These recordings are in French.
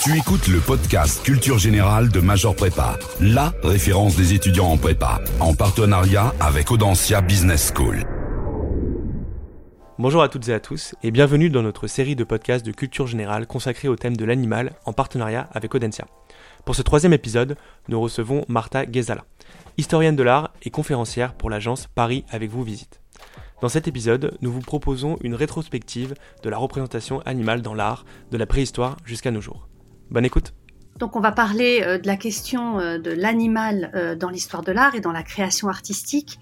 Tu écoutes le podcast Culture Générale de Major Prépa, la référence des étudiants en prépa, en partenariat avec Audencia Business School. Bonjour à toutes et à tous et bienvenue dans notre série de podcasts de culture générale consacrée au thème de l'animal en partenariat avec Audencia. Pour ce troisième épisode, nous recevons Marta Ghezala, historienne de l'art et conférencière pour l'agence Paris avec vous visite. Dans cet épisode, nous vous proposons une rétrospective de la représentation animale dans l'art, de la préhistoire jusqu'à nos jours. Bonne écoute. Donc on va parler de la question de l'animal dans l'histoire de l'art et dans la création artistique.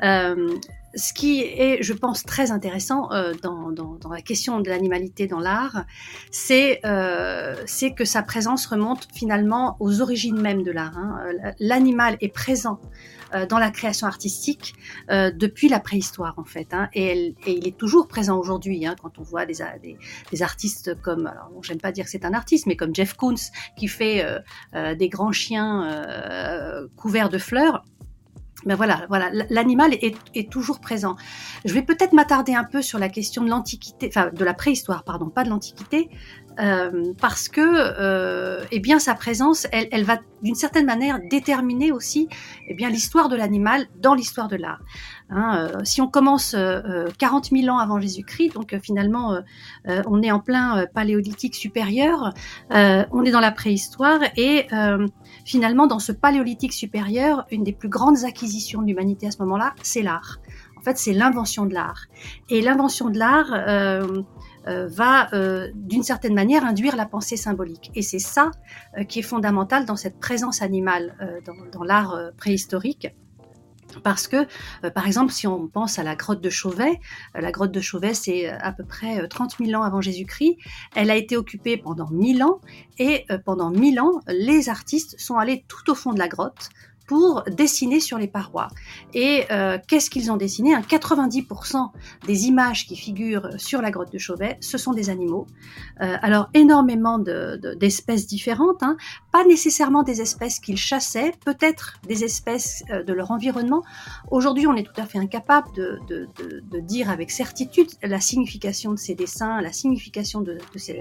Ce qui est, je pense, très intéressant dans la question de l'animalité dans l'art, c'est que sa présence remonte finalement aux origines mêmes de l'art. L'animal est présent dans la création artistique depuis la préhistoire en fait, et il est toujours présent aujourd'hui quand on voit des artistes comme, alors bon, j'aime pas dire que c'est un artiste, mais comme Jeff Koons qui fait des grands chiens couverts de fleurs. Ben voilà, l'animal est toujours présent. Je vais peut-être m'attarder un peu sur la question de l'Antiquité, enfin de la préhistoire, pardon, pas de l'Antiquité, parce que sa présence, elle va d'une certaine manière déterminer aussi l'histoire de l'animal dans l'histoire de l'art. Si on commence 40 000 ans avant Jésus-Christ, donc finalement on est en plein paléolithique supérieur, on est dans la préhistoire et finalement dans ce paléolithique supérieur, une des plus grandes acquisitions de l'humanité à ce moment-là, c'est l'art. En fait, c'est l'invention de l'art. Et l'invention de l'art va d'une certaine manière induire la pensée symbolique. Et c'est ça qui est fondamental dans cette présence animale dans l'art préhistorique. Parce que, par exemple, si on pense à la grotte de Chauvet, c'est à peu près 30 000 ans avant Jésus-Christ, elle a été occupée pendant 1000 ans, et pendant 1000 ans, les artistes sont allés tout au fond de la grotte pour dessiner sur les parois. Et qu'est-ce qu'ils ont dessiné ? 90% des images qui figurent sur la grotte de Chauvet, ce sont des animaux. Alors énormément d'espèces différentes, pas nécessairement des espèces qu'ils chassaient, peut-être des espèces de leur environnement. Aujourd'hui, on est tout à fait incapable de dire avec certitude la signification de ces dessins, la signification de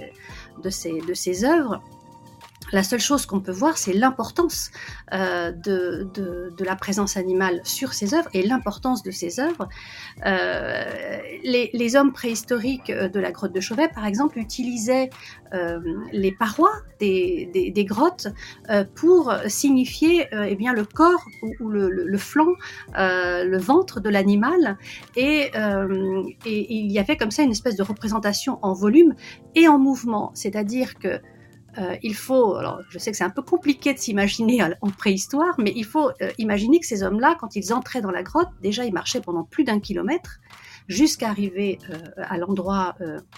ces œuvres. La seule chose qu'on peut voir, c'est l'importance de la présence animale sur ces œuvres et l'importance de ces œuvres. Les hommes préhistoriques de la grotte de Chauvet, par exemple, utilisaient les parois des grottes pour signifier le corps ou le flanc, le ventre de l'animal. Et il y avait comme ça une espèce de représentation en volume et en mouvement, c'est-à-dire que il faut, alors je sais que c'est un peu compliqué de s'imaginer en préhistoire, mais il faut imaginer que ces hommes-là, quand ils entraient dans la grotte, déjà ils marchaient pendant plus d'1 kilomètre jusqu'à arriver à l'endroit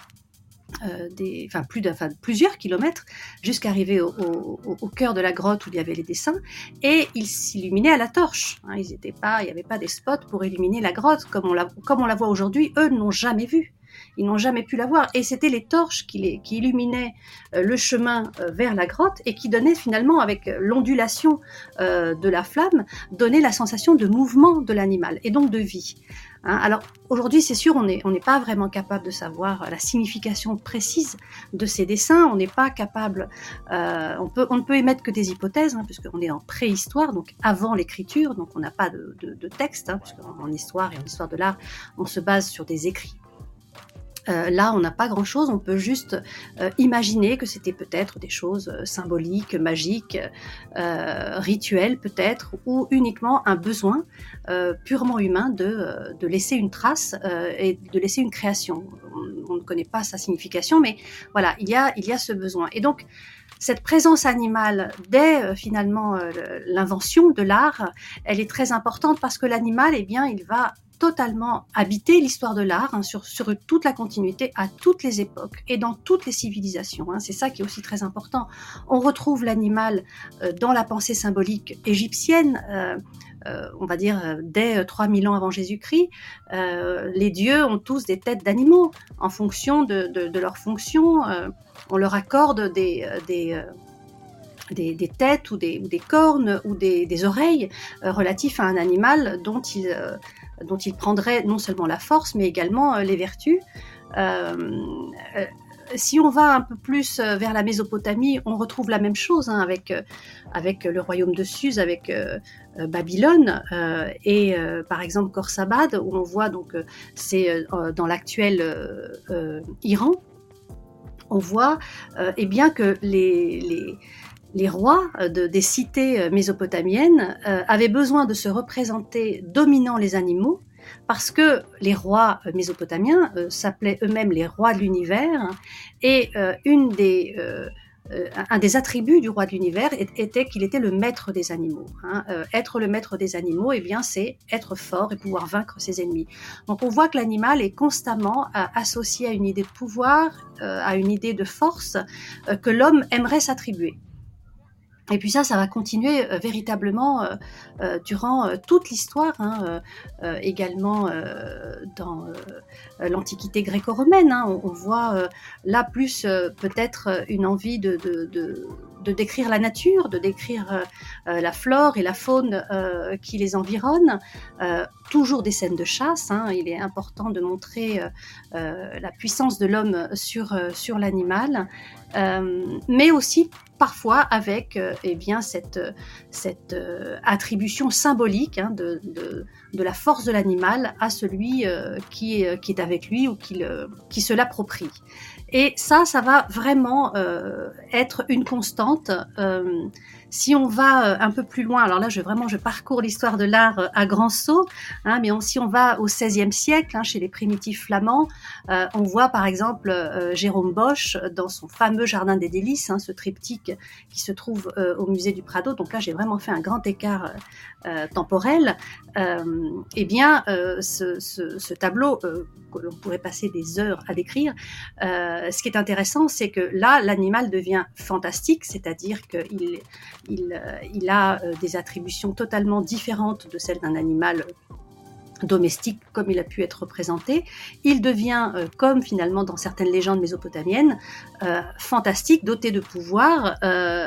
plusieurs kilomètres, jusqu'à arriver au cœur de la grotte où il y avait les dessins, et ils s'illuminaient à la torche. Il n'y avait pas des spots pour illuminer la grotte comme on la voit aujourd'hui. Eux ne l'ont jamais vue. Ils n'ont jamais pu la voir, et c'était les torches qui illuminaient le chemin vers la grotte et qui donnaient finalement, avec l'ondulation de la flamme, donnaient la sensation de mouvement de l'animal et donc de vie. Alors aujourd'hui, c'est sûr, on n'est pas vraiment capable de savoir la signification précise de ces dessins. On n'est pas capable, on ne peut émettre que des hypothèses, puisqu'on est en préhistoire, donc avant l'écriture, donc on n'a pas de texte, puisqu'en histoire et en histoire de l'art, on se base sur des écrits. Là, on n'a pas grand-chose, on peut juste imaginer que c'était peut-être des choses symboliques, magiques, rituelles peut-être, ou uniquement un besoin purement humain de laisser une trace et de laisser une création. On ne connaît pas sa signification, mais voilà, il y a ce besoin. Et donc, cette présence animale dès finalement l'invention de l'art, elle est très importante parce que l'animal, il va totalement habiter l'histoire de l'art sur toute la continuité, à toutes les époques et dans toutes les civilisations. C'est ça qui est aussi très important. On retrouve l'animal dans la pensée symbolique égyptienne, on va dire dès 3000 ans avant Jésus-Christ. Les dieux ont tous des têtes d'animaux en fonction de leur fonction. On leur accorde des têtes ou des cornes ou des oreilles relatifs à un animal dont il prendrait non seulement la force mais également les vertus. si on va un peu plus vers la Mésopotamie, on retrouve la même chose avec le royaume de Suse, avec Babylone et par exemple Khorsabad, où on voit donc c'est dans l'actuel Iran. On voit eh bien que les rois des cités mésopotamiennes avaient besoin de se représenter dominant les animaux, parce que les rois mésopotamiens s'appelaient eux-mêmes les rois de l'univers, et un des attributs du roi de l'univers était qu'il était le maître des animaux. Être le maître des animaux, eh bien, c'est être fort et pouvoir vaincre ses ennemis. Donc on voit que l'animal est constamment associé à une idée de pouvoir, à une idée de force que l'homme aimerait s'attribuer. Et puis ça va continuer véritablement durant toute l'histoire, également dans l'Antiquité gréco-romaine. On voit là plus peut-être une envie de décrire la nature, de décrire la flore et la faune qui les environnent. Toujours des scènes de chasse. Il est important de montrer la puissance de l'homme sur l'animal, mais aussi parfois avec eh bien cette attribution symbolique de la force de l'animal à celui qui est avec lui ou qui se l'approprie. Et ça va vraiment être une constante. Si on va un peu plus loin, alors là je parcours l'histoire de l'art à grands sauts, mais si on va au XVIe siècle, chez les primitifs flamands, on voit par exemple Jérôme Bosch dans son fameux Jardin des délices, ce triptyque qui se trouve au musée du Prado. Donc là j'ai vraiment fait un grand écart temporel. Eh bien ce tableau que l'on pourrait passer des heures à décrire, ce qui est intéressant, c'est que là l'animal devient fantastique, c'est-à-dire qu'il a des attributions totalement différentes de celles d'un animal domestique comme il a pu être représenté. Il devient, comme finalement dans certaines légendes mésopotamiennes, fantastique, doté de pouvoir.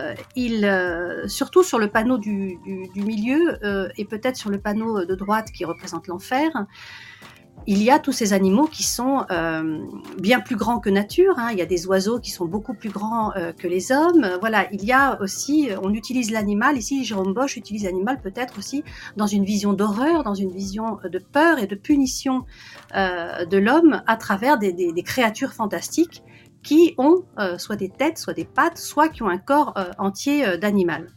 Surtout sur le panneau du milieu et peut-être sur le panneau de droite qui représente l'enfer, il y a tous ces animaux qui sont bien plus grands que nature. Il y a des oiseaux qui sont beaucoup plus grands que les hommes. Voilà, il y a aussi, on utilise l'animal, ici Jérôme Bosch utilise l'animal peut-être aussi dans une vision d'horreur, dans une vision de peur et de punition de l'homme à travers des créatures fantastiques qui ont soit des têtes, soit des pattes, soit qui ont un corps entier d'animal.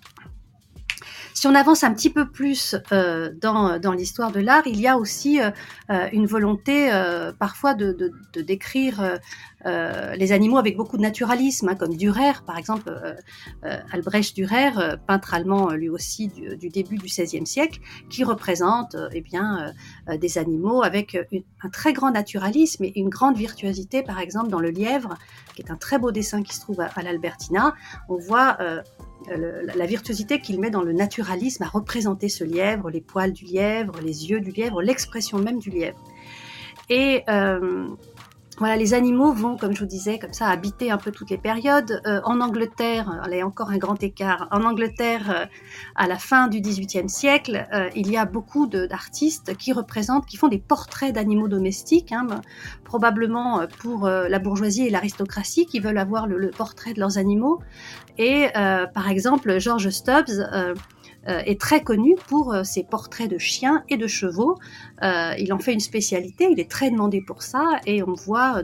Si on avance un petit peu plus dans l'histoire de l'art, il y a aussi une volonté parfois de décrire les animaux avec beaucoup de naturalisme, comme Dürer, par exemple, Albrecht Dürer, peintre allemand lui aussi du début du XVIe siècle, qui représente des animaux avec un très grand naturalisme et une grande virtuosité, par exemple dans le lièvre, qui est un très beau dessin qui se trouve à l'Albertina. On voit la virtuosité qu'il met dans le naturalisme à représenter ce lièvre, les poils du lièvre, les yeux du lièvre, l'expression même du lièvre. Et voilà, les animaux vont, comme je vous disais, comme ça, habiter un peu toutes les périodes. En Angleterre, il y a encore un grand écart. En Angleterre, à la fin du XVIIIe siècle, il y a beaucoup d'artistes qui font des portraits d'animaux domestiques, probablement pour la bourgeoisie et l'aristocratie qui veulent avoir le portrait de leurs animaux. Et par exemple, George Stubbs est très connu pour ses portraits de chiens et de chevaux. Il en fait une spécialité, il est très demandé pour ça, et on voit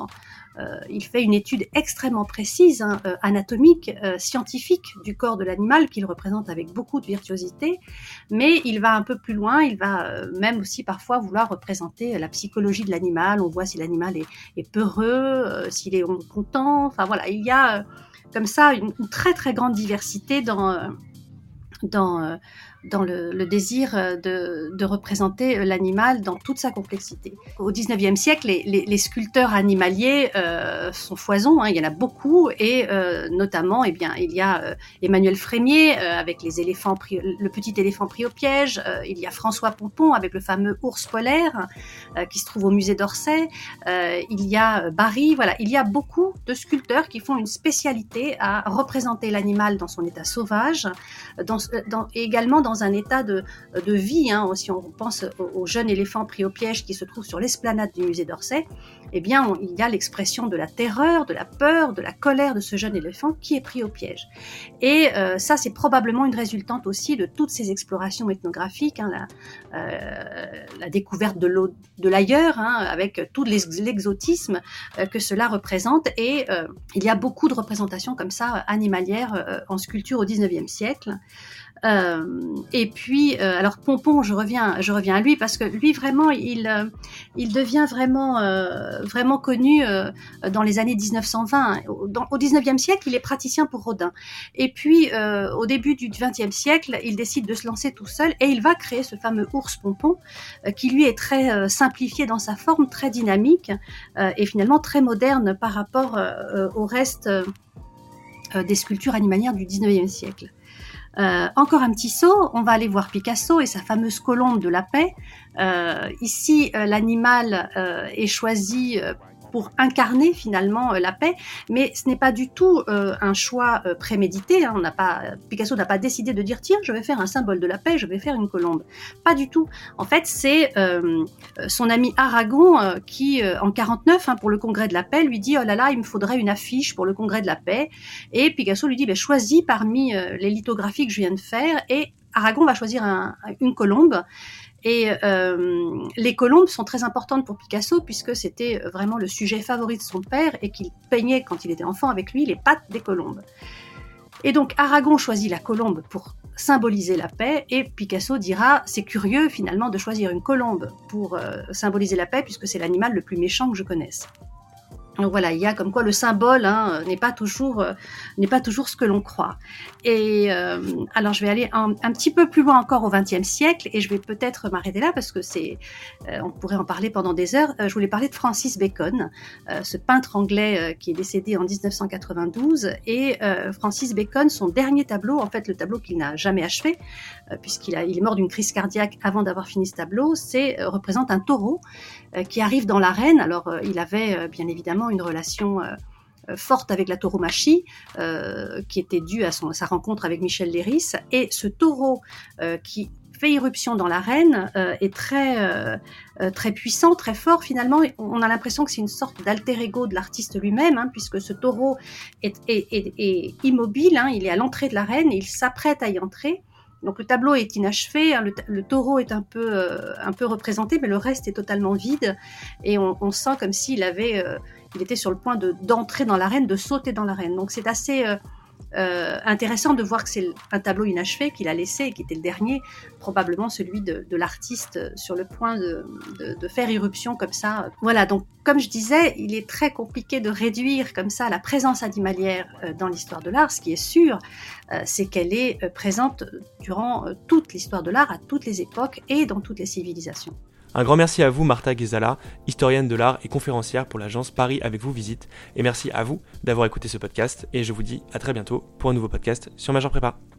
il fait une étude extrêmement précise, anatomique, scientifique du corps de l'animal qu'il représente avec beaucoup de virtuosité, mais il va un peu plus loin, il va même aussi parfois vouloir représenter la psychologie de l'animal. On voit si l'animal est peureux, s'il est content, enfin voilà, il y a comme ça une très très grande diversité dans le désir de représenter l'animal dans toute sa complexité. Au XIXe siècle, les sculpteurs animaliers sont foison, il y en a beaucoup, et notamment, il y a Emmanuel Frémier avec le petit éléphant pris au piège, il y a François Pompon avec le fameux ours polaire qui se trouve au musée d'Orsay, il y a Barye, voilà, il y a beaucoup de sculpteurs qui font une spécialité à représenter l'animal dans son état sauvage, et également dans un état de vie. Hein. Si on pense au jeune éléphant pris au piège qui se trouve sur l'esplanade du musée d'Orsay, eh bien, il y a l'expression de la terreur, de la peur, de la colère de ce jeune éléphant qui est pris au piège. Et ça, c'est probablement une résultante aussi de toutes ces explorations ethnographiques, hein, la découverte de l'ailleurs, hein, avec tout l'exotisme que cela représente. Et il y a beaucoup de représentations comme ça, animalières, en sculpture au XIXe siècle. Et puis, alors Pompon, je reviens à lui parce que lui vraiment, il devient vraiment connu dans les années 1920. Au 19e siècle, il est praticien pour Rodin. Et puis, au début du 20e siècle, il décide de se lancer tout seul et il va créer ce fameux ours Pompon qui lui est très simplifié dans sa forme, très dynamique et finalement très moderne par rapport au reste des sculptures animalières du 19e siècle. Encore un petit saut, on va aller voir Picasso et sa fameuse colombe de la paix. Ici, l'animal est choisi pour incarner finalement la paix, mais ce n'est pas du tout un choix prémédité. Hein. Picasso n'a pas décidé de dire tiens, je vais faire un symbole de la paix, je vais faire une colombe. Pas du tout. En fait, c'est son ami Aragon qui, en 49, hein, pour le Congrès de la paix, lui dit oh là là, il me faudrait une affiche pour le Congrès de la paix. Et Picasso lui dit choisis parmi les lithographies que je viens de faire. Et Aragon va choisir une colombe. Et les colombes sont très importantes pour Picasso puisque c'était vraiment le sujet favori de son père et qu'il peignait quand il était enfant avec lui les pattes des colombes. Et donc Aragon choisit la colombe pour symboliser la paix et Picasso dira c'est curieux finalement de choisir une colombe pour symboliser la paix puisque c'est l'animal le plus méchant que je connaisse. Donc voilà, il y a comme quoi le symbole n'est pas toujours ce que l'on croit. Et alors je vais aller un petit peu plus loin encore au XXe siècle et je vais peut-être m'arrêter là parce que on pourrait en parler pendant des heures. Je voulais parler de Francis Bacon, ce peintre anglais qui est décédé en 1992 et Francis Bacon, son dernier tableau, en fait le tableau qu'il n'a jamais achevé puisqu'il est mort d'une crise cardiaque avant d'avoir fini ce tableau, représente un taureau qui arrive dans l'arène. Alors il avait bien évidemment une relation forte avec la tauromachie qui était due à sa rencontre avec Michel Leiris et ce taureau qui fait irruption dans l'arène est très puissant, très fort finalement. On a l'impression que c'est une sorte d'alter ego de l'artiste lui-même, hein, puisque ce taureau est immobile, hein, il est à l'entrée de l'arène et il s'apprête à y entrer. Donc le tableau est inachevé, hein, le taureau est un peu représenté, mais le reste est totalement vide et on sent comme s'il il était sur le point d'entrer dans l'arène, de sauter dans l'arène. Donc c'est assez intéressant de voir que c'est un tableau inachevé qu'il a laissé et qui était le dernier, probablement celui de l'artiste sur le point de faire irruption comme ça. Voilà, donc comme je disais, il est très compliqué de réduire comme ça la présence animalière dans l'histoire de l'art. Ce qui est sûr, c'est qu'elle est présente durant toute l'histoire de l'art, à toutes les époques et dans toutes les civilisations. Un grand merci à vous Martha Ghezala, historienne de l'art et conférencière pour l'agence Paris avec vous visite. Et merci à vous d'avoir écouté ce podcast et je vous dis à très bientôt pour un nouveau podcast sur Major Prépa.